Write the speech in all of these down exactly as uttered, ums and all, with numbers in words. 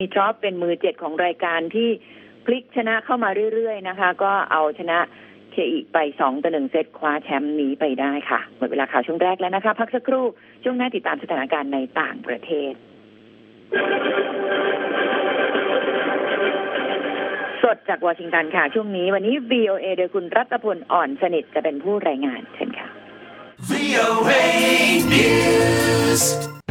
มีทรอปเป็นมือเจ็ดของรายการที่พลิกชนะเข้ามาเรื่อยๆนะคะก็เอาชนะเคอีไปสองต่อหนึ่งเซตคว้าแชมป์นี้ไปได้ค่ะหมดเวลาข่าวช่วงแรกแล้วนะคะพักสักครู่ช่วงหน้าติดตามสถานการณ์ในต่างประเทศสดจากวอชิงตันค่ะช่วงนี้วันนี้ วี โอ เอ โดยคุณรัตพลอ่อนสนิทจะเป็นผู้รายงานเช่นค่ะ วี โอ เอ News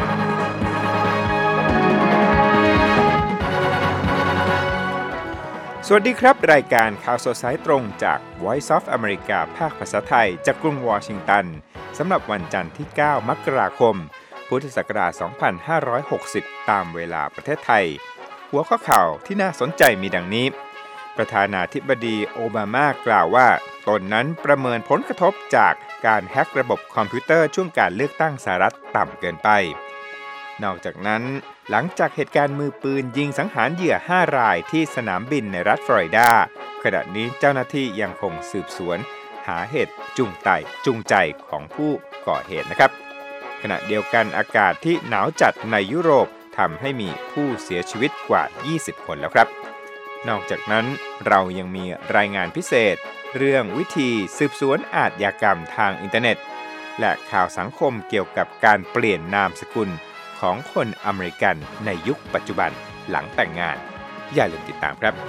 สวัสดีครับรายการข่าวสดสายตรงจาก Voice of America ภาคภาษาไทยจากกรุงวอชิงตันสำหรับวันจันทร์ที่เก้ามกราคมพุทธศักราชสองพันห้าร้อยหกสิบตามเวลาประเทศไทยหัวข้อข่าวที่น่าสนใจมีดังนี้ประธานาธิบดีโอบามากล่าวว่าตนนั้นประเมินผลกระทบจากการแฮ็กระบบคอมพิวเตอร์ช่วงการเลือกตั้งสหรัฐต่ำเกินไปนอกจากนั้นหลังจากเหตุการณ์มือปืนยิงสังหารเหยื่อห้ารายที่สนามบินในรัฐฟลอริดาขณะนี้เจ้าหน้าที่ยังคงสืบสวนหาเหตุจูงใจจูงใจของผู้ก่อเหตุนะครับขณะเดียวกันอากาศที่หนาวจัดในยุโรปทำให้มีผู้เสียชีวิตกว่ายี่สิบคนแล้วครับนอกจากนั้นเรายังมีรายงานพิเศษเรื่องวิธีสืบสวนอาชญากรรมทางอินเทอร์เน็ตและข่าวสังคมเกี่ยวกับการเปลี่ยนนามสกุลของคนอเมริกันในยุคปัจจุบันหลังแต่งงานอย่าลืมติดตามครับ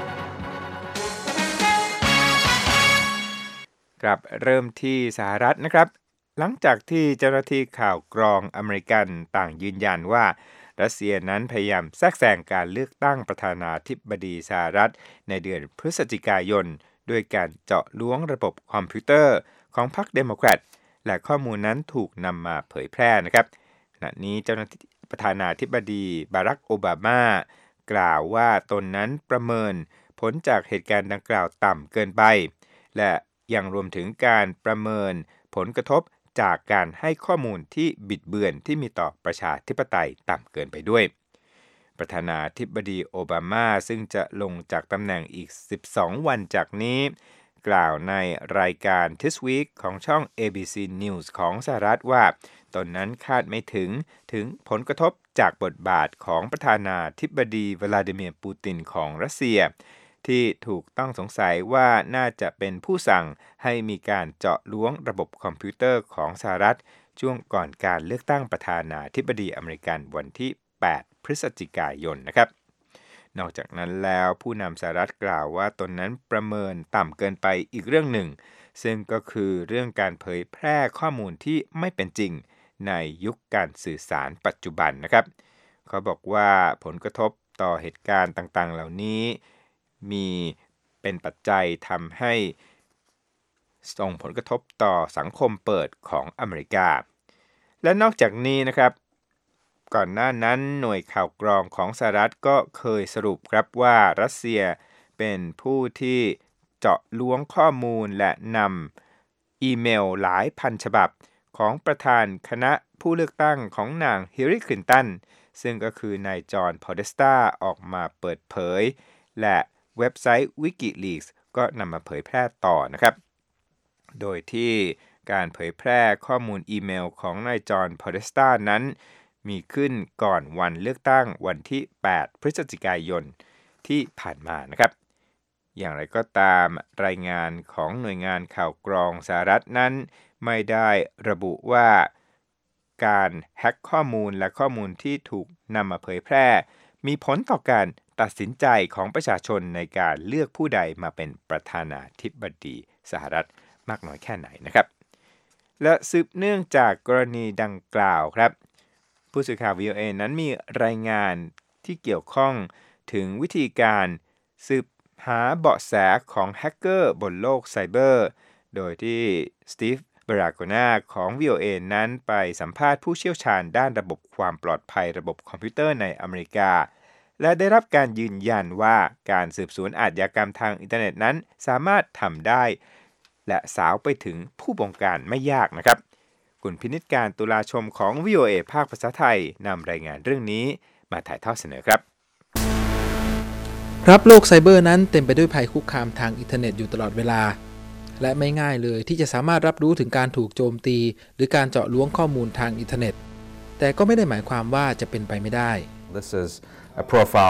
ครับเริ่มที่สหรัฐนะครับหลังจากที่เจ้าหน้าที่ข่าวกรองอเมริกันต่างยืนยันว่ารัสเซียนั้นพยายามแทรกแซงการเลือกตั้งประธานาธิบดีสหรัฐในเดือนพฤศจิกายนด้วยการเจาะล้วงระบบคอมพิวเตอร์ของพรรคเดโมแครตและข้อมูลนั้นถูกนำมาเผยแพร่นะครับขณะนี้เจ้าหน้าที่ประธานาธิบดีบารักโอบามากล่าวว่าตนนั้นประเมินผลจากเหตุการณ์ดังกล่าวต่ำเกินไปและยังรวมถึงการประเมินผลกระทบจากการให้ข้อมูลที่บิดเบือนที่มีต่อประชาธิปไตยต่ำเกินไปด้วยประธานาธิบดีโอบามาซึ่งจะลงจากตำแหน่งอีกสิบสองวันจากนี้กล่าวในรายการ This Week ของช่อง เอ บี ซี News ของสหรัฐว่าตนนั้นคาดไม่ถึงถึงผลกระทบจากบทบาทของประธานาธิบดีวลาดิเมียร์ปูตินของรัสเซียที่ถูกต้องสงสัยว่าน่าจะเป็นผู้สั่งให้มีการเจาะล้วงระบบคอมพิวเตอร์ของสหรัฐช่วงก่อนการเลือกตั้งประธานาธิบดีอเมริกันวันที่แปดพฤศจิกายนนะครับนอกจากนั้นแล้วผู้นำสหรัฐกล่าวว่าตนนั้นประเมินต่ำเกินไปอีกเรื่องหนึ่งซึ่งก็คือเรื่องการเผยแพร่ข้อมูลที่ไม่เป็นจริงในยุคการสื่อสารปัจจุบันนะครับเขาบอกว่าผลกระทบต่อเหตุการณ์ต่างๆเหล่านี้มีเป็นปัจจัยทำให้ส่งผลกระทบต่อสังคมเปิดของอเมริกาและนอกจากนี้นะครับก่อนหน้านั้นหน่วยข่าวกรองของสหรัฐก็เคยสรุปครับว่ารัสเซียเป็นผู้ที่เจาะล้วงข้อมูลและนำอีเมลหลายพันฉบับของประธานคณะผู้เลือกตั้งของนางฮิลลารี คลินตันซึ่งก็คือนายจอห์น พอเดสตาออกมาเปิดเผยและเว็บไซต์ WikiLeaks ก็นำมาเผยแพร่ต่อนะครับโดยที่การเผยแพร่ข้อมูลอีเมลของนายจอห์น พอเดสตานั้นมีขึ้นก่อนวันเลือกตั้งวันที่แปดพฤศจิกายนที่ผ่านมานะครับอย่างไรก็ตามรายงานของหน่วยงานข่าวกรองสหรัฐนั้นไม่ได้ระบุว่าการแฮ็กข้อมูลและข้อมูลที่ถูกนำมาเผยแพร่มีผลต่อการตัดสินใจของประชาชนในการเลือกผู้ใดมาเป็นประธานาธิบดีสหรัฐมากน้อยแค่ไหนนะครับและสืบเนื่องจากกรณีดังกล่าวครับผู้สื่อข่าว วี โอ เอ นั้นมีรายงานที่เกี่ยวข้องถึงวิธีการสืบหาเบาะแสของแฮกเกอร์บนโลกไซเบอร์โดยที่สตีฟเบราโกนาของ วี โอ เอ นั้นไปสัมภาษณ์ผู้เชี่ยวชาญด้านระบบความปลอดภัยระบบคอมพิวเตอร์ในอเมริกาและได้รับการยืนยันว่าการสืบสวนอาชญากรรมทางอินเทอร์เน็ตนั้นสามารถทำได้และสาวไปถึงผู้บงการไม่ยากนะครับคุณพินิจการตุลาชมของ วี โอ เอ ภาคภาษาไทยนำรายงานเรื่องนี้มาถ่ายทอดเสนอครับครับโลกไซเบอร์นั้นเต็มไปด้วยภัยคุกคามทางอินเทอร์เน็ตอยู่ตลอดเวลาและไม่ง่ายเลยที่จะสามารถรับรู้ถึงการถูกโจมตีหรือการเจาะล้วงข้อมูลทางอินเทอร์เน็ตแต่ก็ไม่ได้หมายความว่าจะเป็นไปไม่ได้ This is a profile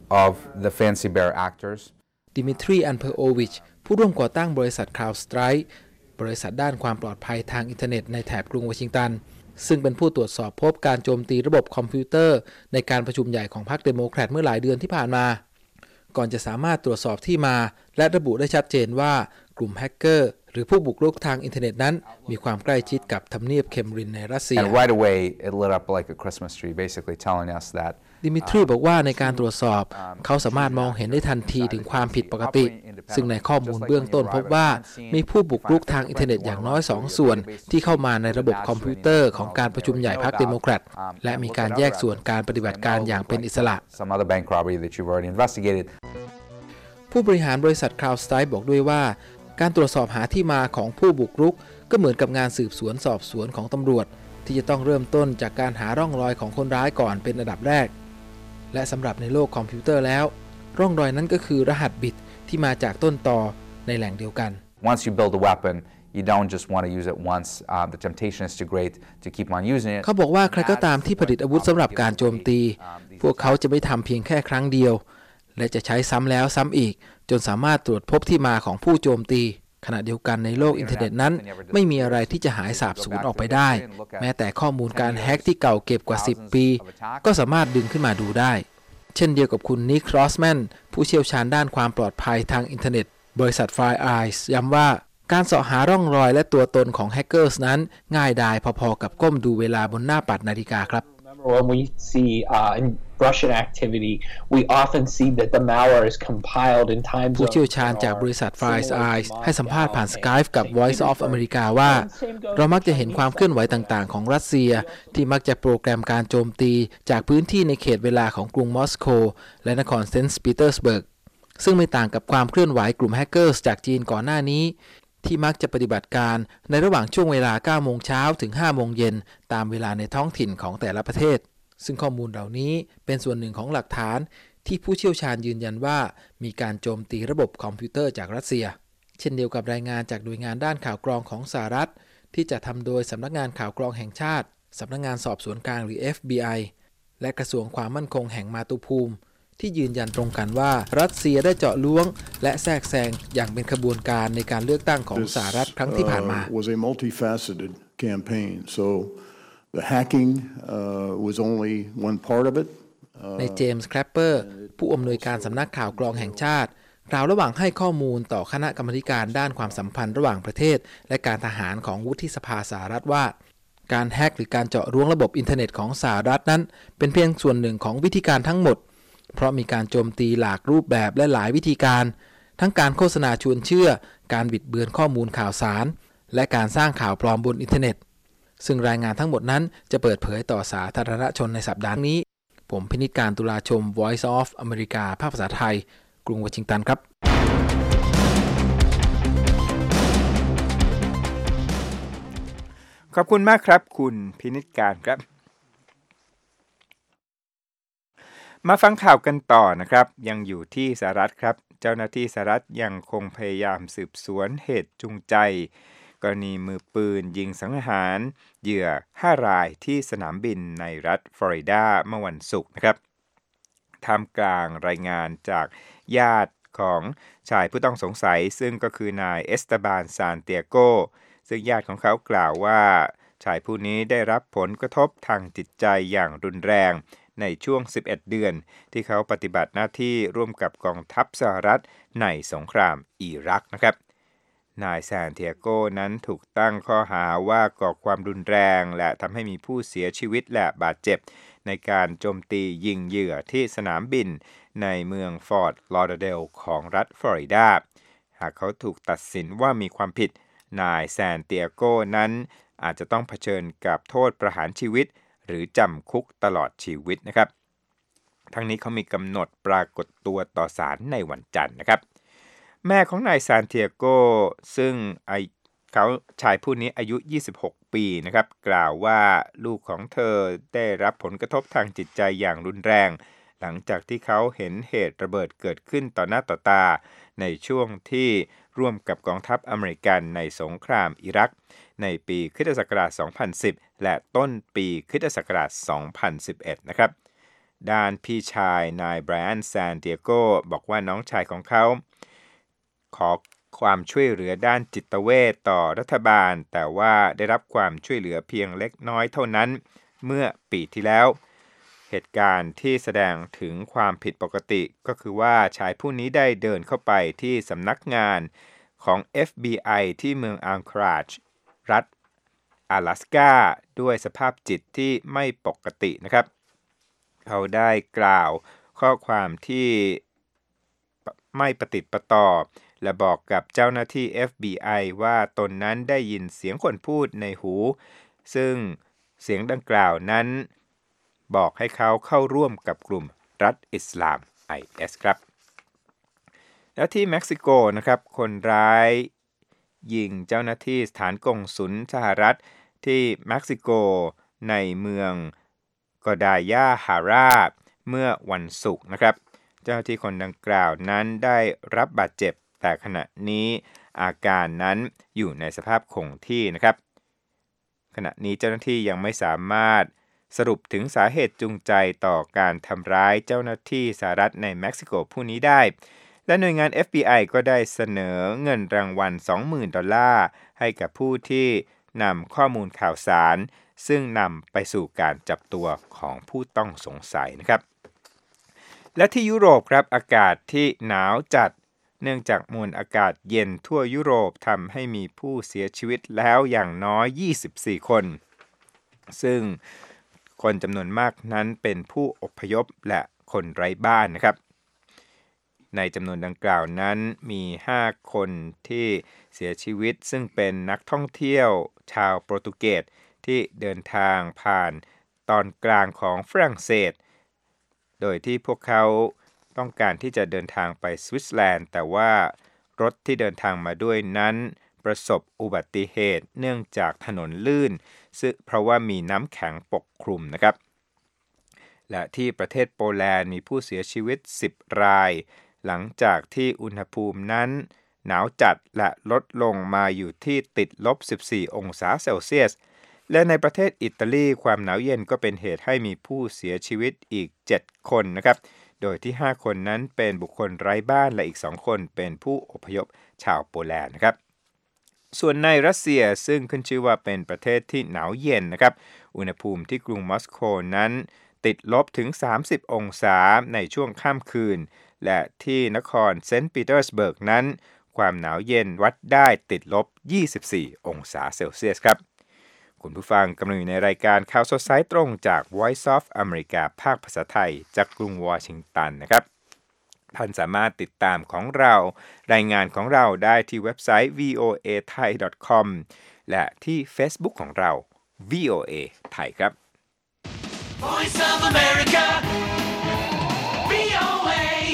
of the Fancy Bear actors. ดิมิทรี อันเพอร์โอวิชผู้ร่วมก่อตั้งบริษัท CrowdStrike บริษัทด้านความปลอดภัยทางอินเทอร์เน็ตในแถบกรุงวอชิงตันซึ่งเป็นผู้ตรวจสอบพบการโจมตีระบบคอมพิวเตอร์ในการประชุมใหญ่ของพรรคเดโมแครตเมื่อหลายเดือนที่ผ่านมาก่อนจะสามารถตรวจสอบที่มาและระบุได้ชัดเจนว่ากลุ่มแฮกเกอร์หรือผู้บุกรุกทางอินเทอร์เน็ตนั้นมีความใกล้ชิดกับทำเนียบเคมรินในรัสเซีย And right away it lit up like a Christmas tree, basically telling us that ดิมิทรีบอกว่าในการตรวจสอบเขาสามารถมองเห็นได้ทันทีถึงความผิดปกติซึ่งในข้อมูลเบื้องต้นพบว่ามีผู้บุกรุกทางอินเทอร์เน็ตอย่างน้อยสองส่วนที่เข้ามาในระบบคอมพิวเตอร์ของการประชุมใหญ่พรรคเดโมแครตและมีการแยกส่วนการปฏิบัติการอย่างเป็นอิสระ some other bank robbery that you've already investigated. ผู้บริหารบริษัท CrowdStrike บอกด้วยว่าการตรวจสอบหาที่มาของผู้บุกรุกก็เหมือนกับงานสืบสวนสอบสวนของตำรวจที่จะต้องเริ่มต้นจากการหาร่องรอยของคนร้ายก่อนเป็นอันดับแรกและสำหรับในโลกคอมพิวเตอร์แล้วร่องรอยนั้นก็คือรหัสบิตที่มาจากต้นตอในแหล่งเดียวกัน Once you build a weapon, you don't just want to use it once. Uh, the temptation is too great to keep on using it. เขาบอกว่าใครก็ตามที่ผลิตอาวุธสำหรับการโจมตีพวกเขาจะไม่ทำเพียงแค่ครั้งเดียวและจะใช้ซ้ำแล้วซ้ำอีกจนสามารถตรวจพบที่มาของผู้โจมตีขณะเดียวกันในโลกอินเทอร์เน็ตนั้นไม่มีอะไรที่จะหายสาบสูญออกไปได้แม้แต่ข้อมูลการแฮ็กที่เก่าเก็บกว่าสิบปีก็สามารถดึงขึ้นมาดูได้เช่นเดียวกับคุณนิก ครอสแมนผู้เชี่ยวชาญด้านความปลอดภัยทางอินเทอร์เน็ตบริษัท FireEye ย้ำว่าการเสาะหาร่องรอยและตัวตนของแฮกเกอร์นั้นง่ายดายพอๆกับก้มดูเวลาบนหน้าปัดนาฬิกาครับ When we see uh, Russian activity, we often see that the malware is compiled in time zones. ผู้เชี่ยวชาญจากบริษัท FireEye ให้สัมภาษณ์ผ่าน Skype กับ Voice of America ว่าเรามักจะเห็นความเคลื่อนไหวต่างๆของรัสเซียที่มักจะโปรแกรมการโจมตีจากพื้นที่ในเขตเวลาของกรุงมอสโกและนครเซนต์ปีเตอร์สเบิร์กซึ่งไม่ต่างกับความเคลื่อนไหวกลุ่มแฮกเกอร์จากจีนก่อนหน้านี้ที่มักจะปฏิบัติการในระหว่างช่วงเวลา เก้าโมงเช้าถึง ห้าโมงเย็นตามเวลาในท้องถิ่นของแต่ละประเทศซึ่งข้อมูลเหล่านี้เป็นส่วนหนึ่งของหลักฐานที่ผู้เชี่ยวชาญยืนยันว่ามีการโจมตีระบบคอมพิวเตอร์จากรัสเซียเช่นเดียวกับรายงานจากหน่วยงานด้านข่าวกรองของสหรัฐที่จะทำโดยสำนักงานข่าวกรองแห่งชาติสำนักงานสอบสวนกลางหรือ เอฟ บี ไอ และกระทรวงความมั่นคงแห่งมาตุภูมิที่ยืนยันตรงกันว่ารัสเซียได้เจาะล้วงและแทรกแซงอย่างเป็นขบวนการในการเลือกตั้งของสหรัฐครั้งที่ผ่านมา was a multifaceted campaign so the hacking uh, was only one part of it ในเจมส์แคลปเปอร์ผู้อำนวยการสำนักข่าวกรองแห่งชาติกล่าวระหว่างให้ข้อมูลต่อคณะกรรมการด้านความสัมพันธ์ระหว่างประเทศและการทหารของวุฒิสภาสหรัฐว่าการแฮกหรือการเจาะล้วงระบบอินเทอร์เน็ตของสหรัฐนั้นเป็นเพียงส่วนหนึ่งของวิธีการทั้งหมดเพราะมีการโจมตีหลากรูปแบบและหลายวิธีการทั้งการโฆษณาชวนเชื่อการบิดเบือนข้อมูลข่าวสารและการสร้างข่าวปลอมบนอินเทอร์เน็ตซึ่งรายงานทั้งหมดนั้นจะเปิดเผยต่อสาธารณชนในสัปดาห์นี้ผมพินิจการตุลาชม Voice of America ภาคภาษาไทยกรุงวอชิงตันครับขอบคุณมากครับคุณพินิจการครับมาฟังข่าวกันต่อนะครับยังอยู่ที่สหรัฐครับเจ้าหน้าที่สหรัฐยังคงพยายามสืบสวนเหตุจูงใจกรณีมือปืนยิงสังหารเหยื่อห้ารายที่สนามบินในรัฐฟลอริดาเมื่อวันศุกร์นะครับท่ามกลางรายงานจากญาติของชายผู้ต้องสงสัยซึ่งก็คือนายเอสตาบานซานเตียโกซึ่งญาติของเขากล่าวว่าชายผู้นี้ได้รับผลกระทบทางจิตใจอย่างรุนแรงในช่วงสิบเอ็ดเดือนที่เขาปฏิบัติหน้าที่ร่วมกับกองทัพสหรัฐในสงครามอิรักนะครับนายซานเตียโกนั้นถูกตั้งข้อหาว่าก่อความรุนแรงและทำให้มีผู้เสียชีวิตและบาดเจ็บในการโจมตียิงเหยื่อที่สนามบินในเมืองฟอร์ตลอเดอเดลของรัฐฟลอริดาหากเขาถูกตัดสินว่ามีความผิดนายซานเตียโกนั้นอาจจะต้องเผชิญกับโทษประหารชีวิตหรือจำคุกตลอดชีวิตนะครับทั้งนี้เขามีกำหนดปรากฏตัวต่อศาลในวันจันทร์นะครับแม่ของนายซานเตียโกซึ่งเขาชายผู้นี้อายุยี่สิบหกปีนะครับกล่าวว่าลูกของเธอได้รับผลกระทบทางจิตใจอย่างรุนแรงหลังจากที่เขาเห็นเหตุระเบิดเกิดขึ้นต่อหน้าต่อตาในช่วงที่ร่วมกับกองทัพอเมริกันในสงครามอิรักในปีคริสตศักราชสองพันสิบและต้นปีคริสตศักราชสองพันสิบเอ็ดนะครับด้านพี่ชายนายไบรอันซานดิเอโกบอกว่าน้องชายของเขาขอความช่วยเหลือด้านจิตเวชต่อรัฐบาลแต่ว่าได้รับความช่วยเหลือเพียงเล็กน้อยเท่านั้นเมื่อปีที่แล้วเหตุการณ์ที่แสดงถึงความผิดปกติก็คือว่าชายผู้นี้ได้เดินเข้าไปที่สำนักงานของ เอฟ บี ไอ ที่เมืองอังคอราจรัฐ阿拉斯กาด้วยสภาพจิตที่ไม่ปกตินะครับเขาได้กล่าวข้อความที่ไม่ประติดประต่อและบอกกับเจ้าหน้าที่ เอฟ บี ไอ ว่าตนนั้นได้ยินเสียงคนพูดในหูซึ่งเสียงดังกล่าวนั้นบอกให้เขาเข้าร่วมกับกลุ่มรัฐอิสลาม ไอ เอส ครับและที่เม็กซิโกนะครับคนร้ายยิงเจ้าหน้าที่สถานกงสุลสหรัฐที่เม็กซิโกในเมืองกอดายาฮาราเมื่อวันศุกร์นะครับเจ้าหน้าที่คนดังกล่าวนั้นได้รับบาดเจ็บแต่ขณะนี้อาการนั้นอยู่ในสภาพคงที่นะครับขณะนี้เจ้าหน้าที่ยังไม่สามารถสรุปถึงสาเหตุจูงใจต่อการทำร้ายเจ้าหน้าที่สหรัฐในเม็กซิโกผู้นี้ได้และหน่วยงาน เอฟ บี ไอ ก็ได้เสนอเงินรางวัล สองหมื่น ดอลลาร์ให้กับผู้ที่นำข้อมูลข่าวสารซึ่งนำไปสู่การจับตัวของผู้ต้องสงสัยนะครับและที่ยุโรปครับอากาศที่หนาวจัดเนื่องจากมวลอากาศเย็นทั่วยุโรปทำให้มีผู้เสียชีวิตแล้วอย่างน้อยยี่สิบสี่คนซึ่งคนจำนวนมากนั้นเป็นผู้อพยพและคนไร้บ้านนะครับในจำนวนดังกล่าวนั้นมีห้าคนที่เสียชีวิตซึ่งเป็นนักท่องเที่ยวชาวโปรตุเกสที่เดินทางผ่านตอนกลางของฝรั่งเศสโดยที่พวกเขาต้องการที่จะเดินทางไปสวิตเซอร์แลนด์แต่ว่ารถที่เดินทางมาด้วยนั้นประสบอุบัติเหตุเนื่องจากถนนลื่นซึ่งเพราะว่ามีน้ำแข็งปกคลุมนะครับและที่ประเทศโปแลนด์มีผู้เสียชีวิตสิบรายหลังจากที่อุณหภูมินั้นหนาวจัดและลดลงมาอยู่ที่ติดลบสิบสี่องศาเซลเซียสและในประเทศอิตาลีความหนาวเย็นก็เป็นเหตุให้มีผู้เสียชีวิตอีกเจ็ดคนนะครับโดยที่ห้าคนนั้นเป็นบุคคลไร้บ้านและอีกสองคนเป็นผู้อพยพชาวโปแลนด์นะครับส่วนในรัสเซียซึ่งขึ้นชื่อว่าเป็นประเทศที่หนาวเย็นนะครับอุณหภูมิที่กรุงมอสโกนั้นติดลบถึงสามสิบองศาในช่วงค่ำคืนและที่นครเซนต์ปีเตอร์สเบิร์กนั้นความหนาวเย็นวัดได้ติดลบยี่สิบสี่องศาเซลเซียสครับคุณผู้ฟังกำลังอยู่ในรายการข่าวสดสายตรงจาก Voice of America ภาคภาษาไทยจากกรุงวอชิงตันนะครับท่านสามารถติดตามของเรารายงานของเราได้ที่เว็บไซต์ วี โอ เอ ไทย ดอท คอม และที่ Facebook ของเรา วี โอ เอ ไทยครับ Voice of America วี โอ เอ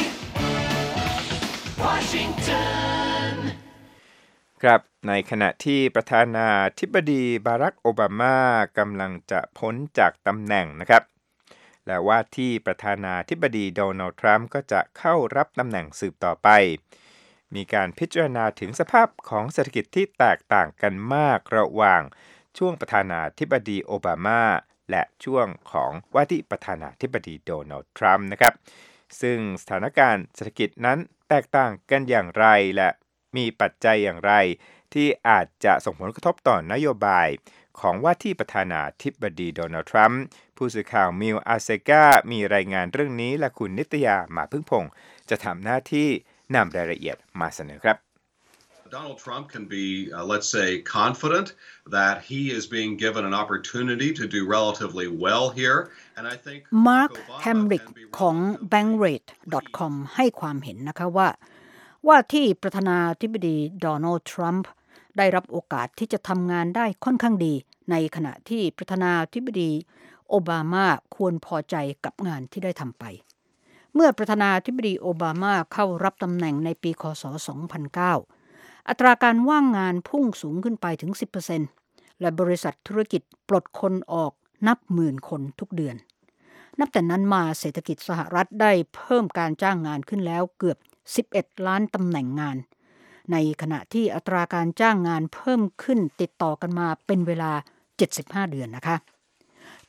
Washington ครับในขณะที่ประธานาธิบดีบารักโอบามากำลังจะพ้นจากตำแหน่งนะครับและว่าที่ประธานาธิบดีโดนัลด์ทรัมป์ก็จะเข้ารับตำแหน่งสืบต่อไปมีการพิจารณาถึงสภาพของเศรษฐกิจที่แตกต่างกันมากระหว่างช่วงประธานาธิบดีโอบามาและช่วงของว่าที่ประธานาธิบดีโดนัลด์ทรัมป์นะครับซึ่งสถานการณ์เศรษฐกิจนั้นแตกต่างกันอย่างไรและมีปัจจัยอย่างไรที่อาจจะส่งผลกระทบต่อนโยบายของว่าที่ประธานาธิบดีโดนัลด์ทรัมป์ผู้สื่อข่าวมิลอาเซกามีรายงานเรื่องนี้และคุณนิตยามาพึ่งพงศ์จะทำหน้าที่นำรายละเอียดมาเสนอครับ Donald Trump can be, uh, let's say, confident that he is being given an opportunity to do relatively well here, and I think Mark Hamrick ของ แบงก์เรท ดอท คอม ให้ความเห็นนะคะว่าว่าที่ประธานาธิบดีโดนัลด์ทรัมป์ได้รับโอกาสที่จะทำงานได้ค่อนข้างดีในขณะที่ประธานาธิบดีโอบามาควรพอใจกับงานที่ได้ทำไปเมื่อประธานาธิบดีโอบามาเข้ารับตำแหน่งในปีคศสองพันเก้าอัตราการว่างงานพุ่งสูงขึ้นไปถึง สิบเปอร์เซ็นต์ และบริษัทธุรกิจปลดคนออกนับหมื่นคนทุกเดือนนับแต่นั้นมาเศรษฐกิจสหรัฐได้เพิ่มการจ้างงานขึ้นแล้วเกือบสิบเอ็ดล้านตำแหน่งงานในขณะที่อัตราการจ้างงานเพิ่มขึ้นติดต่อกันมาเป็นเวลาเจ็ดสิบห้าเดือนนะคะ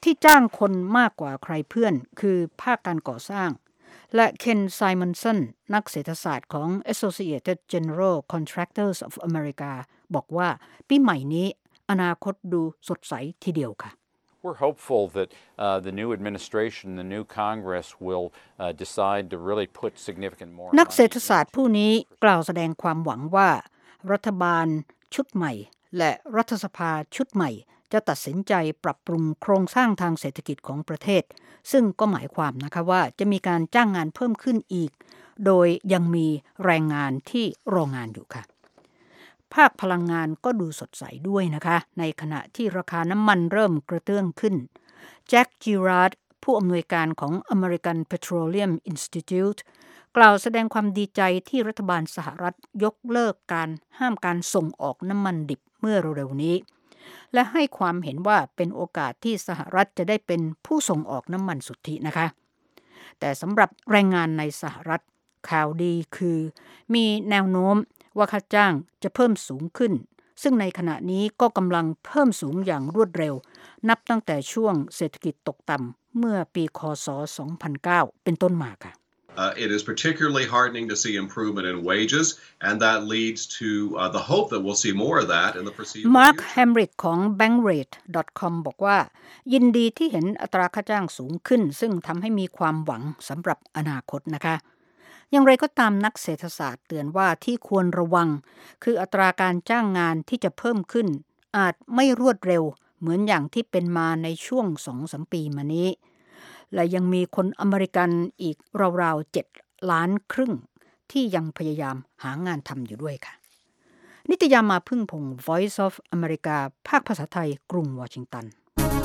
ที่จ้างคนมากกว่าใครเพื่อนคือภาคการก่อสร้างและเคนไซมอนสันนักเศรษฐศาสตร์ของ Associated General Contractors of America บอกว่าปีใหม่นี้อนาคตดูสดใสทีเดียวค่ะ We're hopeful that uh, the new administration, the new Congress will uh, decide to really put significant more นักเศรษฐศาสตร์ผู้นี้กล่าวแสดงความหวังว่ารัฐบาลชุดใหม่และรัฐสภาชุดใหม่จะตัดสินใจปรับปรุงโครงสร้างทางเศรษฐกิจของประเทศซึ่งก็หมายความนะคะว่าจะมีการจ้างงานเพิ่มขึ้นอีกโดยยังมีแรงงานที่รองานอยู่ค่ะภาคพลังงานก็ดูสดใสด้วยนะคะในขณะที่ราคาน้ำมันเริ่มกระเตื้องขึ้นแจ็คจิราร์ดผู้อำนวยการของ American Petroleum Institute กล่าวแสดงความดีใจที่รัฐบาลสหรัฐยกเลิกการห้ามการส่งออกน้ำมันดิบเมื่อเร็วๆนี้และให้ความเห็นว่าเป็นโอกาสที่สหรัฐจะได้เป็นผู้ส่งออกน้ำมันสุทธินะคะแต่สำหรับแรงงานในสหรัฐข่าวดีคือมีแนวโน้มว่าค่าจ้างจะเพิ่มสูงขึ้นซึ่งในขณะนี้ก็กำลังเพิ่มสูงอย่างรวดเร็วนับตั้งแต่ช่วงเศรษฐกิจตกต่ำเมื่อปีค.ศ. สองพันเก้าเป็นต้นมาค่ะ Uh, it is particularly heartening to see improvement in wages, and that leads to uh, the hope that we'll see more of that in the foreseeable future. Mark Hamrick ของ bankrate ดอท คอม บอกว่ายินดีที่เห็นอัตราค่าจ้างสูงขึ้นซึ่งทำให้มีความหวังสำหรับอนาคตนะคะอย่างไรก็ตามนักเศรษฐศาสตร์เตือนว่าที่ควรระวังคืออัตราการจ้างงานที่จะเพิ่มขึ้นอาจไม่รวดเร็วเหมือนอย่างที่เป็นมาในช่วง สองถึงสาม ปีมานี้และยังมีคนอเมริกันอีกราวๆเจ็ดล้านครึ่งที่ยังพยายามหางานทำอยู่ด้วยค่ะนิตยามาพึ่งพงศ์ Voice of America ภาคภาษาไทยกรุงวอชิงตัน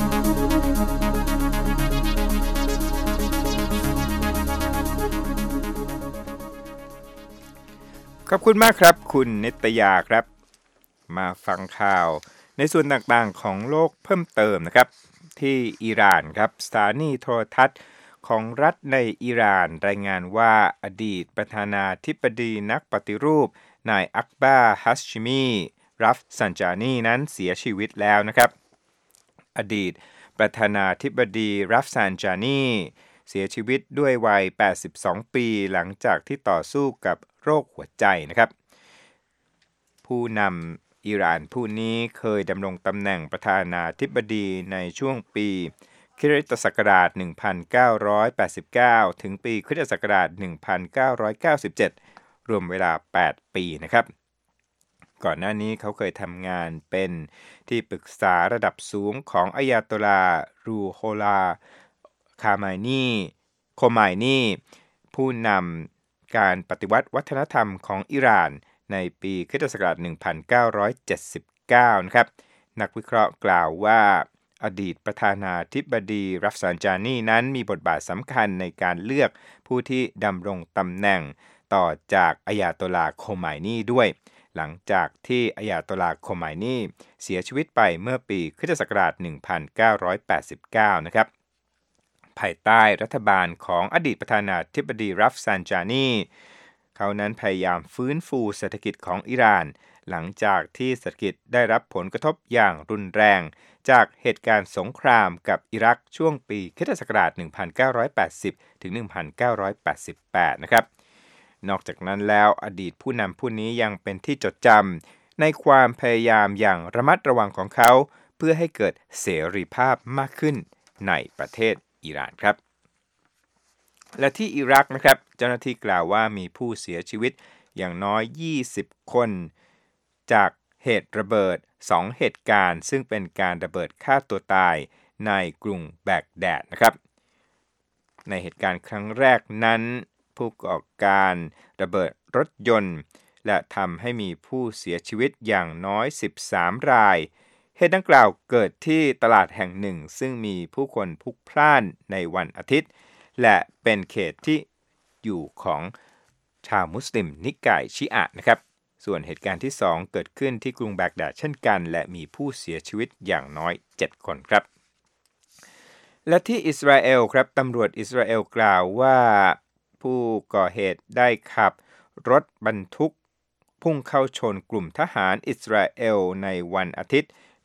ขอบคุณมากครับคุณนิตยาครับมาฟังข่าวในส่วนต่างๆของโลกเพิ่มเติมนะครับที่อิหร่านครับสถานีโทรทัศน์ของรัฐในอิหร่านรายงานว่าอดีตประธานาธิบดีนักปฏิรูปนายอักบาฮัชชิมีรัฟซันจานีนั้นเสียชีวิตแล้วนะครับอดีตประธานาธิบดีรัฟซันจานีเสียชีวิตด้วยวัยแปดสิบสองปีหลังจากที่ต่อสู้กับโรคหัวใจนะครับผู้นำอิหร่านผู้นี้เคยดำรงตำแหน่งประธานาธิบดีในช่วงปีคริสตศักราชหนึ่งพันเก้าร้อยแปดสิบเก้าถึงปีคริสตศักราชหนึ่งพันเก้าร้อยเก้าสิบเจ็ดรวมเวลาแปดปีนะครับก่อนหน้านี้เขาเคยทำงานเป็นที่ปรึกษาระดับสูงของอัยาโตลารูโฮลาคาไมนีโคไมนีผู้นำการปฏิวัติวัฒนธรรมของอิหร่านในปีคริสตศักราชหนึ่งพันเก้าร้อยเจ็ดสิบเก้านะครับนักวิเคราะห์กล่าวว่าอดีตประธานาธิบดีรัฟซันจานีนั้นมีบทบาทสำคัญในการเลือกผู้ที่ดำรงตำแหน่งต่อจากอัยาโตลาโคไมนีด้วยหลังจากที่อัยาโตลาโคไมนีเสียชีวิตไปเมื่อปีคริสตศักราชหนึ่งพันเก้าร้อยแปดสิบเก้านะครับภายใต้รัฐบาลของอดีตประธานาธิบดีรัฟซันจานีเขานั้นพยายามฟื้นฟูเศรษฐกิจของอิหร่านหลังจากที่เศรษฐกิจได้รับผลกระทบอย่างรุนแรงจากเหตุการณ์สงครามกับอิรักช่วงปีคริสตศักราชหนึ่งพันเก้าร้อยแปดสิบถึงหนึ่งพันเก้าร้อยแปดสิบแปดนะครับนอกจากนั้นแล้วอดีตผู้นำผู้นี้ยังเป็นที่จดจำในความพยายามอย่างระมัดระวังของเขาเพื่อให้เกิดเสรีภาพมากขึ้นในประเทศอิหร่านครับและที่อิรักนะครับเจ้าหน้าที่กล่าวว่ามีผู้เสียชีวิตอย่างน้อยยี่สิบคนจากเหตุระเบิดสองเหตุการณ์ซึ่งเป็นการระเบิดฆ่าตัวตายในกรุงแบกแดดนะครับในเหตุการณ์ครั้งแรกนั้นผู้ก่อการระเบิดรถยนต์และทำให้มีผู้เสียชีวิตอย่างน้อยสิบสามรายเหตุดังกล่าวเกิดที่ตลาดแห่งหนึ่งซึ่งมีผู้คนพลุกพล่านในวันอาทิตย์และเป็นเขตที่อยู่ของชาวมุสลิมนิกายชิอะห์นะครับส่วนเหตุการณ์ที่สองเกิดขึ้นที่กรุงแบกแดดเช่นกันและมีผู้เสียชีวิตอย่างน้อยเจ็ดคนครับและที่อิสราเอลครับตำรวจอิสราเอลกล่าวว่าผู้ก่อเหตุได้ขับรถบรรทุกพุ่งเข้าชนกลุ่มทหารอิสราเอลในวันอาทิตย์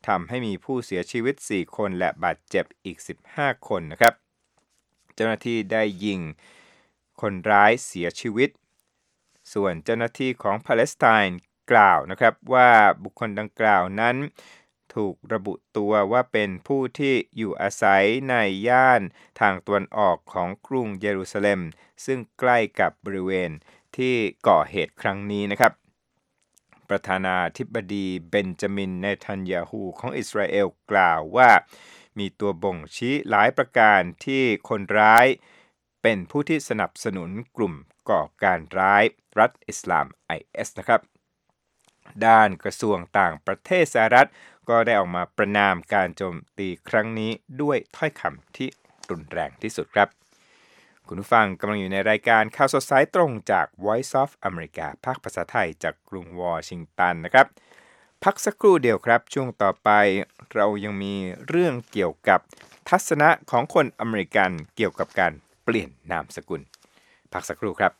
ทำให้มีผู้เสียชีวิตสี่คนและบาดเจ็บอีกสิบห้าคนนะครับเจ้าหน้าที่ได้ยิงคนร้ายเสียชีวิตส่วนเจ้าหน้าที่ของปาเลสไตน์กล่าวนะครับว่าบุคคลดังกล่าวนั้นถูกระบุตัวว่าเป็นผู้ที่อยู่อาศัยในย่านทางตะวันออกของกรุงเยรูซาเล็มซึ่งใกล้กับบริเวณที่ก่อเหตุครั้งนี้นะครับประธานาธิบดีเบนจามินเนทันยาฮูของอิสราเอลกล่าวว่ามีตัวบ่งชี้หลายประการที่คนร้ายเป็นผู้ที่สนับสนุนกลุ่มก่อการร้ายรัฐอิสลาม ไอ เอส นะครับด้านกระทรวงต่างประเทศสหรัฐก็ได้ออกมาประณามการโจมตีครั้งนี้ด้วยถ้อยคำที่รุนแรงที่สุดครับคุณผู้ฟังกำลังอยู่ในรายการข่าวสดสายตรงจาก Voice of America ภาคภาษาไทยจากกรุงวอชิงตันนะครับพักสักครู่เดียวครับช่วงต่อไปเรายังมีเรื่องเกี่ยวกับทัศนะของคนอเมริกันเกี่ยวกับการเปลี่ยนนามสกุลพักสักครู่ครับ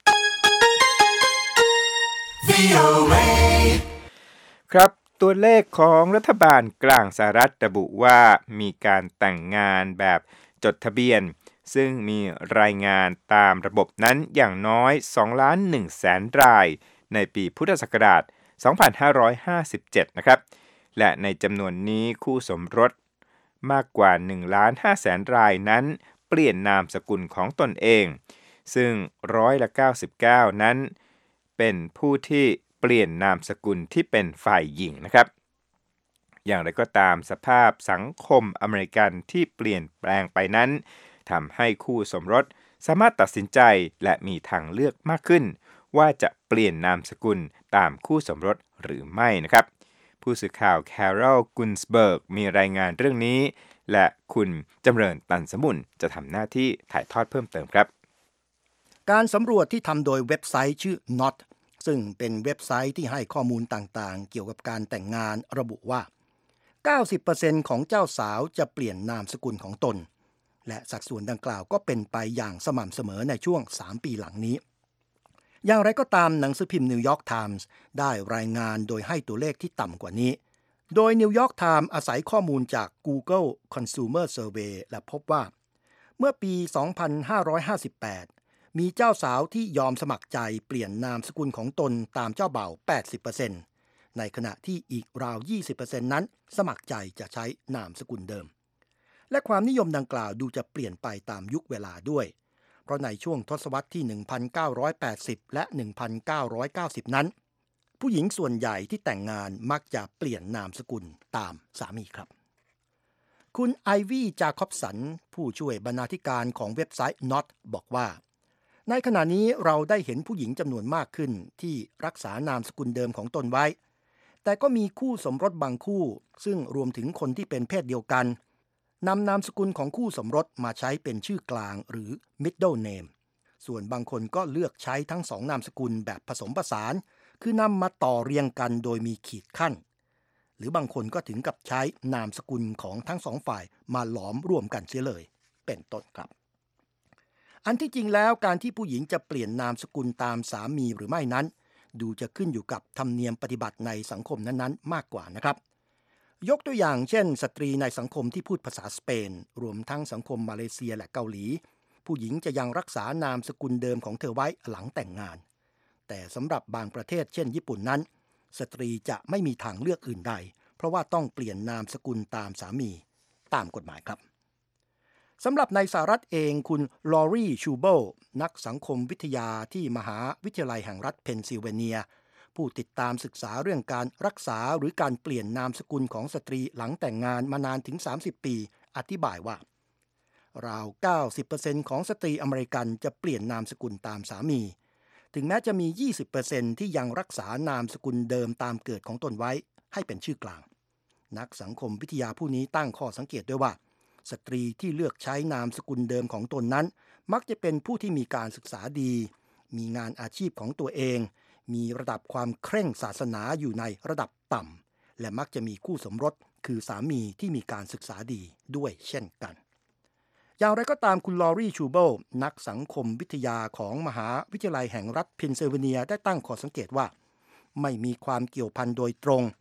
ครับตัวเลขของรัฐบาลกลางสหรัฐระบุว่ามีการแต่งงานแบบจดทะเบียนซึ่งมีรายงานตามระบบนั้นอย่างน้อย สองล้านหนึ่งแสน รายในปีพุทธศักราช สองพันห้าร้อยห้าสิบเจ็ด นะครับและในจำนวนนี้คู่สมรสมากกว่า หนึ่งล้านห้าแสน รายนั้นเปลี่ยนนามสกุลของตนเองซึ่งร้อยละเก้าสิบเก้านั้นเป็นผู้ที่เปลี่ยนนามสกุลที่เป็นฝ่ายหญิงนะครับอย่างไรก็ตามสภาพสังคมอเมริกันที่เปลี่ยนแปลงไปนั้นทำให้คู่สมรสสามารถตัดสินใจและมีทางเลือกมากขึ้นว่าจะเปลี่ยนนามสกุลตามคู่สมรสหรือไม่นะครับผู้สื่อข่าวแคโรล กุนสเบิร์กมีรายงานเรื่องนี้และคุณจำเริญตันสมุนจะทำหน้าที่ถ่ายทอดเพิ่มเติมครับการสำรวจที่ทำโดยเว็บไซต์ชื่อ น็อต ซึ่งเป็นเว็บไซต์ที่ให้ข้อมูลต่างๆเกี่ยวกับการแต่งงานระบุว่า เก้าสิบเปอร์เซ็นต์ ของเจ้าสาวจะเปลี่ยนนามสกุลของตนและสัดส่วนดังกล่าวก็เป็นไปอย่างสม่ำเสมอในช่วงสามปีหลังนี้อย่างไรก็ตามหนังสือพิมพ์นิวยอร์กไทมส์ได้รายงานโดยให้ตัวเลขที่ต่ำกว่านี้โดยนิวยอร์กไทมส์อาศัยข้อมูลจาก Google Consumer Survey และพบว่าเมื่อปี สองพันห้าร้อยห้าสิบแปด มีเจ้าสาวที่ยอมสมัครใจเปลี่ยนนามสกุลของตนตามเจ้าบ่าว แปดสิบเปอร์เซ็นต์ ในขณะที่อีกราว ยี่สิบเปอร์เซ็นต์ นั้นสมัครใจจะใช้นามสกุลเดิมและความนิยมดังกล่าวดูจะเปลี่ยนไปตามยุคเวลาด้วยเพราะในช่วงทศวรรษที่ หนึ่งพันเก้าร้อยแปดสิบ และ หนึ่งพันเก้าร้อยเก้าสิบ นั้นผู้หญิงส่วนใหญ่ที่แต่งงานมักจะเปลี่ยนนามสกุลตามสามีครับคุณไอวี่จาคอบสันผู้ช่วยบรรณาธิการของเว็บไซต์ น็อต บอกว่าในขณะนี้เราได้เห็นผู้หญิงจำนวนมากขึ้นที่รักษานามสกุลเดิมของตนไว้แต่ก็มีคู่สมรสบางคู่ซึ่งรวมถึงคนที่เป็นเพศเดียวกันนำนามสกุลของคู่สมรสมาใช้เป็นชื่อกลางหรือ middle name ส่วนบางคนก็เลือกใช้ทั้งสองนามสกุลแบบผสมผสานคือนำมาต่อเรียงกันโดยมีขีดขั้นหรือบางคนก็ถึงกับใช้นามสกุลของทั้งสองฝ่ายมาหลอมรวมกันเสียเลยเป็นต้นครับอันที่จริงแล้วการที่ผู้หญิงจะเปลี่ยนนามสกุลตามสามีหรือไม่นั้นดูจะขึ้นอยู่กับธรรมเนียมปฏิบัติในสังคมนั้นๆมากกว่านะครับยกตัวอย่างเช่นสตรีในสังคมที่พูดภาษาสเปนรวมทั้งสังคมมาเลเซียและเกาหลีผู้หญิงจะยังรักษานามสกุลเดิมของเธอไว้หลังแต่งงานแต่สำหรับบางประเทศเช่นญี่ปุ่นนั้นสตรีจะไม่มีทางเลือกอื่นใดเพราะว่าต้องเปลี่ยนนามสกุลตามสามีตามกฎหมายครับสำหรับในสหรัฐเองคุณลอรีชูเบิลนักสังคมวิทยาที่มหาวิทยาลัยแห่งรัฐเพนซิลเวเนียผู้ติดตามศึกษาเรื่องการรักษาหรือการเปลี่ยนนามสกุลของสตรีหลังแต่งงานมานานถึงสามสิบปีอธิบายว่าราว เก้าสิบเปอร์เซ็นต์ ของสตรีอเมริกันจะเปลี่ยนนามสกุลตามสามีถึงแม้จะมี ยี่สิบเปอร์เซ็นต์ ที่ยังรักษานามสกุลเดิมตามเกิดของตนไว้ให้เป็นชื่อกลางนักสังคมวิทยาผู้นี้ตั้งข้อสังเกตด้วยว่าสตรีที่เลือกใช้นามสกุลเดิมของตนนั้นมักจะเป็นผู้ที่มีการศึกษาดีมีงานอาชีพของตัวเองมีระดับความเคร่งศาสนาอยู่ในระดับต่ำและมักจะมีคู่สมรสคือสามีที่มีการศึกษาดีด้วยเช่นกันอย่างไรก็ตามคุณลอรีชูเบิลนักสังคมวิทยาของมหาวิทยาลัยแห่งรัฐเพนซิลเวเนียได้ตั้งข้อสังเกตว่าไม่มีความเกี่ยวพันโดยตรง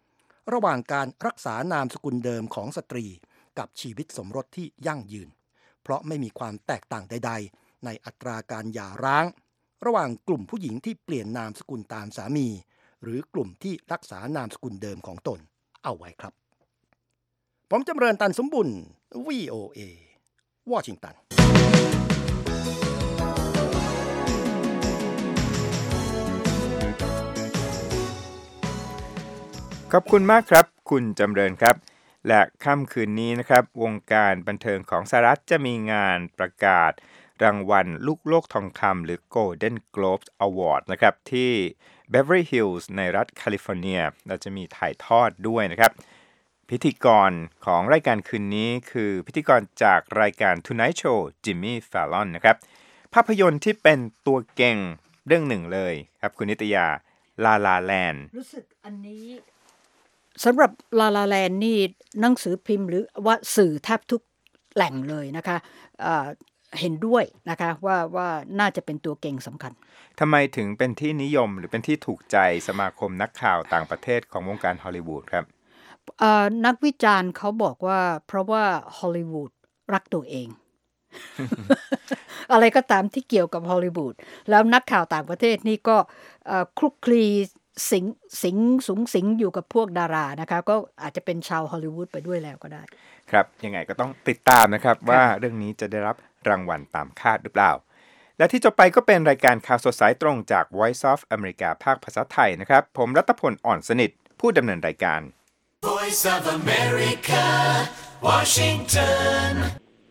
ระหว่างการรักษานามสกุลเดิมของสตรีกับชีวิตสมรสที่ยั่งยืนเพราะไม่มีความแตกต่างใดๆในอัตราการหย่าร้างระหว่างกลุ่มผู้หญิงที่เปลี่ยนนามสกุลตามสามีหรือกลุ่มที่รักษานามสกุลเดิมของตนเอาไว้ครับผมจำเริญตันสมบุญ วี โอ เอ วอชิงตันขอบคุณมากครับคุณจำเริญครับและค่ำคืนนี้นะครับวงการบันเทิงของสหรัฐจะมีงานประกาศรางวัลลูกโลกทองคำหรือ Golden Globe Award นะครับที่ Beverly Hills ในรัฐแคลิฟอร์เนียเราจะมีถ่ายทอดด้วยนะครับพิธีกรของรายการคืนนี้คือพิธีกรจากรายการ Tonight Show Jimmy Fallon นะครับภาพยนตร์ที่เป็นตัวเก่งเรื่องหนึ่งเลยครับคุณนิตยา La La Land รู้สึกอันนี้สำหรับลาลาแลนด์นี่หนังสือพิมพ์หรือว่าสื่อแทบทุกแหล่งเลยนะคะเอ่อเห็นด้วยนะคะว่าว่าน่าจะเป็นตัวเก่งสำคัญทำไมถึงเป็นที่นิยมหรือเป็นที่ถูกใจสมาคมนักข่าวต่างประเทศของวงการฮอลลีวูดครับเอ่อนักวิจารณ์เขาบอกว่าเพราะว่าฮอลลีวูดรักตัวเอง อะไรก็ตามที่เกี่ยวกับฮอลลีวูดแล้วนักข่าวต่างประเทศนี่ก็คลุกคลีสิงสิงสูงสิงอยู่กับพวกดารานะคะก็อาจจะเป็นชาวฮอลลีวูดไปด้วยแล้วก็ได้ครับยังไงก็ต้องติดตามนะครับว่าเรื่องนี้จะได้รับรางวัลตามคาดหรือเปล่าและที่จบไปก็เป็นรายการข่าวสดสายตรงจาก Voice of America ภาคภาษาไทยนะครับผมรัตพลอ่อนสนิทผู้ดำเนินรายการ Voice of America Washington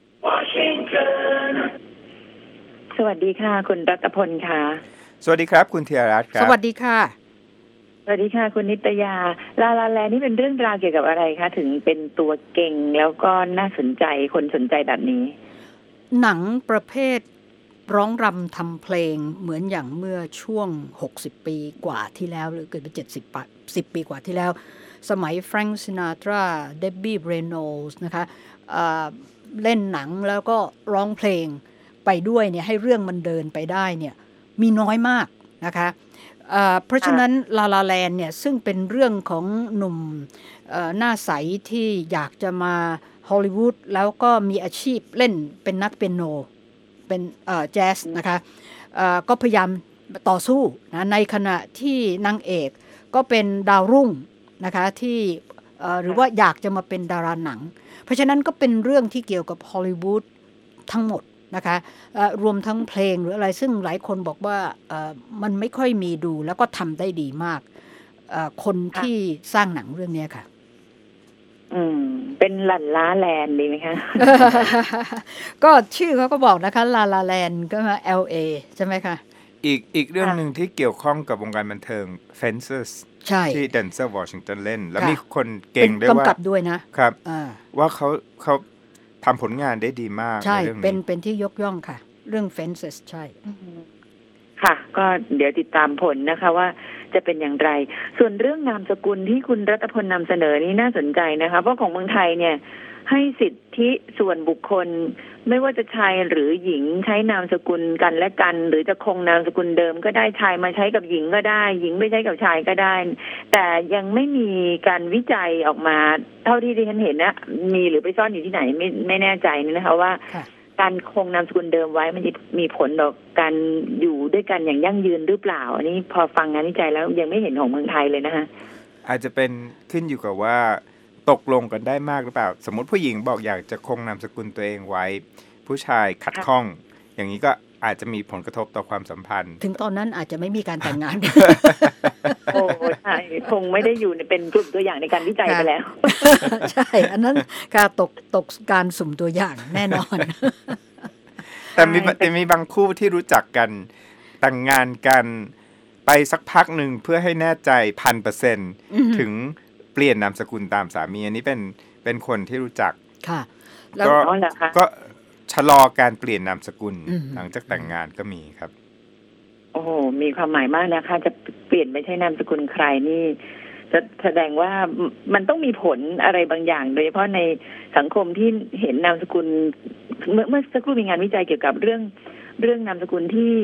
Washington สวัสดีค่ะคุณรัตพลค่ะสวัสดีครับคุณธีรรัตน์ครับสวัสดีค่ะสวัสดีค่ะคุณนิตยาลาลาแลนด์นี่เป็นเรื่องราวเกี่ยวกับอะไรคะถึงเป็นตัวเก่งแล้วก็น่าสนใจคนสนใจแบบนี้หนังประเภทร้องรำทำเพลงเหมือนอย่างเมื่อช่วงหกสิบปีกว่าที่แล้วหรือเกิดเป็นเจ็ดสิบปีสิบปีกว่าที่แล้วสมัยแฟรงค์ซินาตราเดบบี้เรโนลส์นะคะเอ่อเล่นหนังแล้วก็ร้องเพลงไปด้วยเนี่ยให้เรื่องมันเดินไปได้เนี่ยมีน้อยมากนะคะเอ่อเพราะฉะนั้นลาลาแลนด์เนี่ยซึ่งเป็นเรื่องของหนุ่มเอ่อหน้าใสที่อยากจะมาฮอลลีวูดแล้วก็มีอาชีพเล่นเป็นนักเปียโนเป็นเอ่อแจ๊สนะคะเอ่อก็พยายามต่อสู้นะในขณะที่นางเอกก็เป็นดาวรุ่งนะคะที่เอ่อหรือว่าอยากจะมาเป็นดาราหนังเพราะฉะนั้นก็เป็นเรื่องที่เกี่ยวกับฮอลลีวูดทั้งหมดนะคะรวมทั้งเพลงหรืออะไรซึ่งหลายคนบอกว่ามันไม่ค่อยมีดูแล้วก็ทำได้ดีมากคนที่สร้างหนังเรื่องนี้ค่ะอืมเป็นลันล้าแลนด์ดีไหมคะก็ชื่อเขาก็บอกนะคะลาลาแลนด์ก็มา แอล เอ ใช่ไหมคะอีกอีกเรื่องหนึ่งที่เกี่ยวข้องกับวงการบันเทิง Fences ที่เดนเซอร์วอชิงตันเล่นแล้วมีคนเก่งด้วยว่ากำกับด้วยนะครับว่าเขาเขาทำผลงานได้ดีมากใช่เป็นเป็นที่ยกย่องค่ะเรื่อง Fences ใช่ค่ะก็เดี๋ยวติดตามผลนะคะว่าจะเป็นอย่างไรส่วนเรื่องนามสกุลที่คุณรัตพลนำเสนอนี้น่าสนใจนะคะเพราะของเมืองไทยเนี่ยให้สิทธิส่วนบุคคลไม่ว่าจะชายหรือหญิงใช้นามสกุลกันและกันหรือจะคงนามสกุลเดิมก็ได้ชายมาใช้กับหญิงก็ได้หญิงไม่ใช้กับชายก็ได้แต่ยังไม่มีการวิจัยออกมาเท่าที่ดิฉันเห็นนะมีหรือไปซ่อนอยู่ที่ไหนไม่ไม่แน่ใจนี่นะคะว่าการคงนามสกุลเดิมไว้มันจะมีผลต่อการอยู่ด้วยกันอย่างยั่งยืนหรือเปล่าอันนี้พอฟังงานวิจัยแล้วยังไม่เห็นของเมืองไทยเลยนะคะอาจจะเป็นขึ้นอยู่กับว่าตกลงกันได้มากหรือเปล่าสมมติผู้หญิงบอกอยากจะคงนามสกุลตัวเองไว้ผู้ชายขัดข้องอย่างนี้ก็อาจจะมีผลกระทบต่อความสัมพันธ์ถึงตอนนั้นอาจจะไม่มีการแต่งงานโอ้ใช่คงไม่ได้อยู่ในเป็นกลุ่มตัวอย่างในการวิจัยไปแล้วใช่อันนั้นการตกตกการสุ่มตัวอย่างแน่นอนแต่มีแต่มีบางคู่ที่รู้จักกันแต่งงานกันไปสักพักหนึ่งเพื่อให้แน่ใจพันเปอร์เซ็นต์ถึงเปลี่ยนนามสกุลตามสามีอันนี้เป็นเป็นคนที่รู้จักค่ะแล้วก็ชะลอการเปลี่ยนนามสกุลหลังจากแต่งงานก็มีครับโอ้โหมีความหมายมากนะคะจะเปลี่ยนไม่ใช่นามสกุลใครนี่จะแสดงว่ามันต้องมีผลอะไรบางอย่างโดยเฉพาะในสังคมที่เห็นนามสกุลเมื่อเมื่อสักครู่มีงานวิจัยเกี่ยวกับเรื่องเรื่องนามสกุลที่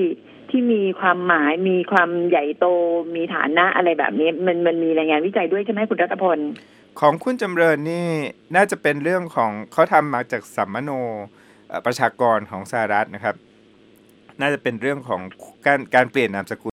ที่มีความหมายมีความใหญ่โตมีฐานะอะไรแบบนี้มันมันมีรายงานวิจัยด้วยใช่ไหมคุณรัตพลของคุณจำเริญนี่น่าจะเป็นเรื่องของเขาทำมาจากสัมมโนประชากรของสหรัฐนะครับน่าจะเป็นเรื่องของการการเปลี่ยนนามสกุล